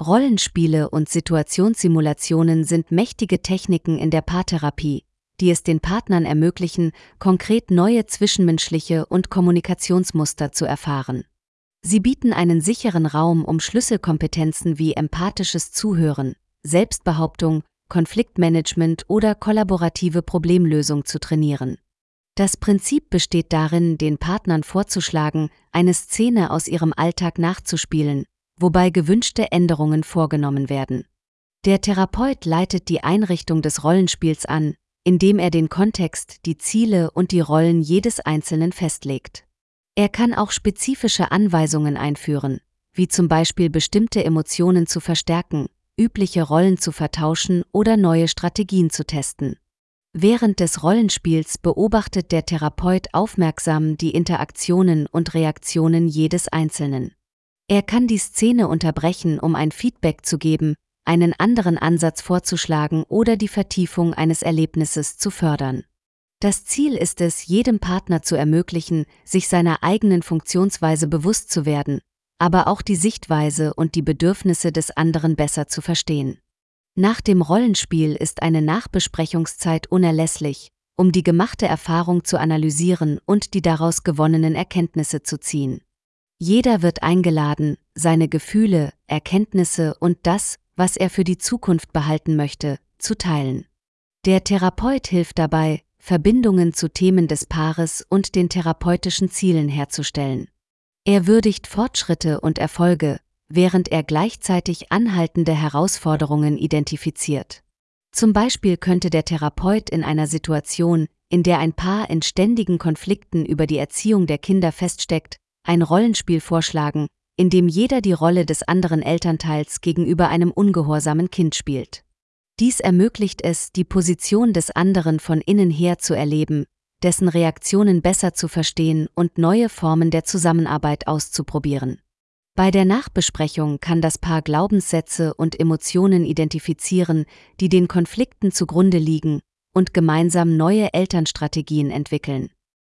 Rollenspiele und Situationssimulationen sind mächtige Techniken in der Paartherapie, die es den Partnern ermöglichen, konkret neue zwischenmenschliche und Kommunikationsmuster zu erfahren. Sie bieten einen sicheren Raum, um Schlüsselkompetenzen wie empathisches Zuhören, Selbstbehauptung, Konfliktmanagement oder kollaborative Problemlösung zu trainieren. Das Prinzip besteht darin, den Partnern vorzuschlagen, eine Szene aus ihrem Alltag nachzuspielen, wobei gewünschte Änderungen vorgenommen werden. Der Therapeut leitet die Einrichtung des Rollenspiels an, indem er den Kontext, die Ziele und die Rollen jedes Einzelnen festlegt. Er kann auch spezifische Anweisungen einführen, wie zum Beispiel bestimmte Emotionen zu verstärken, übliche Rollen zu vertauschen oder neue Strategien zu testen. Während des Rollenspiels beobachtet der Therapeut aufmerksam die Interaktionen und Reaktionen jedes Einzelnen. Er kann die Szene unterbrechen, um ein Feedback zu geben, einen anderen Ansatz vorzuschlagen oder die Vertiefung eines Erlebnisses zu fördern. Das Ziel ist es, jedem Partner zu ermöglichen, sich seiner eigenen Funktionsweise bewusst zu werden, aber auch die Sichtweise und die Bedürfnisse des anderen besser zu verstehen. Nach dem Rollenspiel ist eine Nachbesprechungszeit unerlässlich, um die gemachte Erfahrung zu analysieren und die daraus gewonnenen Erkenntnisse zu ziehen. Jeder wird eingeladen, seine Gefühle, Erkenntnisse und das, was er für die Zukunft behalten möchte, zu teilen. Der Therapeut hilft dabei, Verbindungen zu Themen des Paares und den therapeutischen Zielen herzustellen. Er würdigt Fortschritte und Erfolge, während er gleichzeitig anhaltende Herausforderungen identifiziert. Zum Beispiel könnte der Therapeut in einer Situation, in der ein Paar in ständigen Konflikten über die Erziehung der Kinder feststeckt, ein Rollenspiel vorschlagen, in dem jeder die Rolle des anderen Elternteils gegenüber einem ungehorsamen Kind spielt. Dies ermöglicht es, die Position des anderen von innen her zu erleben, dessen Reaktionen besser zu verstehen und neue Formen der Zusammenarbeit auszuprobieren. Bei der Nachbesprechung kann das Paar Glaubenssätze und Emotionen identifizieren, die den Konflikten zugrunde liegen, und gemeinsam neue Elternstrategien entwickeln.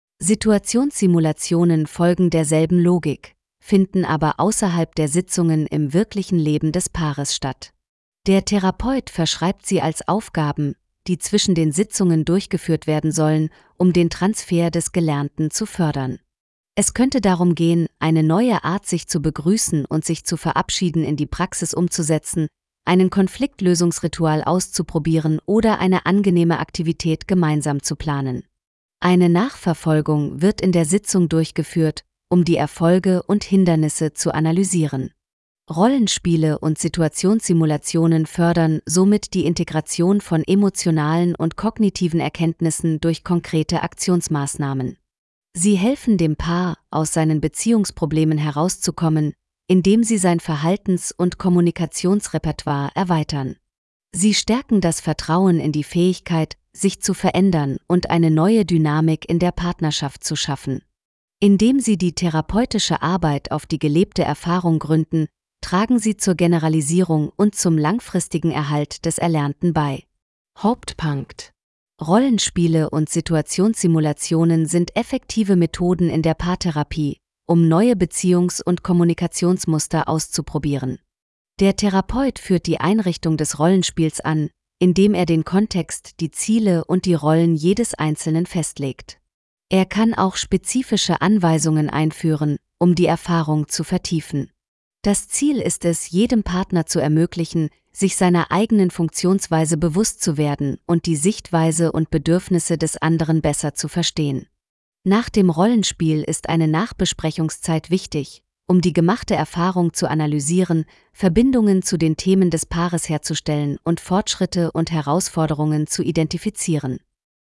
Situationssimulationen folgen derselben Logik, finden aber außerhalb der Sitzungen im wirklichen Leben des Paares statt. Der Therapeut verschreibt sie als Aufgaben, die zwischen den Sitzungen durchgeführt werden sollen, um den Transfer des Gelernten zu fördern. Es könnte darum gehen, eine neue Art, sich zu begrüßen und sich zu verabschieden, in die Praxis umzusetzen, einen Konfliktlösungsritual auszuprobieren oder eine angenehme Aktivität gemeinsam zu planen. Eine Nachverfolgung wird in der Sitzung durchgeführt, um die Erfolge und Hindernisse zu analysieren. Rollenspiele und Situationssimulationen fördern somit die Integration von emotionalen und kognitiven Erkenntnissen durch konkrete Aktionsmaßnahmen. Sie helfen dem Paar, aus seinen Beziehungsproblemen herauszukommen, indem sie sein Verhaltens- und Kommunikationsrepertoire erweitern. Sie stärken das Vertrauen in die Fähigkeit, sich zu verändern und eine neue Dynamik in der Partnerschaft zu schaffen. Indem sie die therapeutische Arbeit auf die gelebte Erfahrung gründen, tragen sie zur Generalisierung und zum langfristigen Erhalt des Erlernten bei. Hauptpunkt: Rollenspiele und Situationssimulationen sind effektive Methoden in der Paartherapie, um neue Beziehungs- und Kommunikationsmuster auszuprobieren. Der Therapeut führt die Einrichtung des Rollenspiels an, indem er den Kontext, die Ziele und die Rollen jedes Einzelnen festlegt. Er kann auch spezifische Anweisungen einführen, um die Erfahrung zu vertiefen. Das Ziel ist es, jedem Partner zu ermöglichen, sich seiner eigenen Funktionsweise bewusst zu werden und die Sichtweise und Bedürfnisse des anderen besser zu verstehen. Nach dem Rollenspiel ist eine Nachbesprechungszeit wichtig, um die gemachte Erfahrung zu analysieren, Verbindungen zu den Themen des Paares herzustellen und Fortschritte und Herausforderungen zu identifizieren.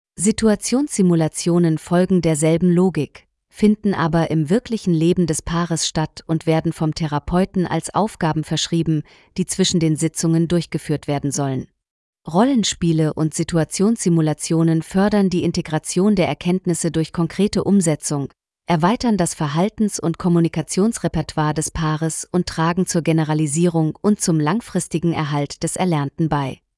Situationssimulationen folgen derselben Logik, finden aber im wirklichen Leben des Paares statt und werden vom Therapeuten als Aufgaben verschrieben, die zwischen den Sitzungen durchgeführt werden sollen. Rollenspiele und Situationssimulationen fördern die Integration der Erkenntnisse durch konkrete Umsetzung, erweitern das Verhaltens- und Kommunikationsrepertoire des Paares und tragen zur Generalisierung und zum langfristigen Erhalt des Erlernten bei.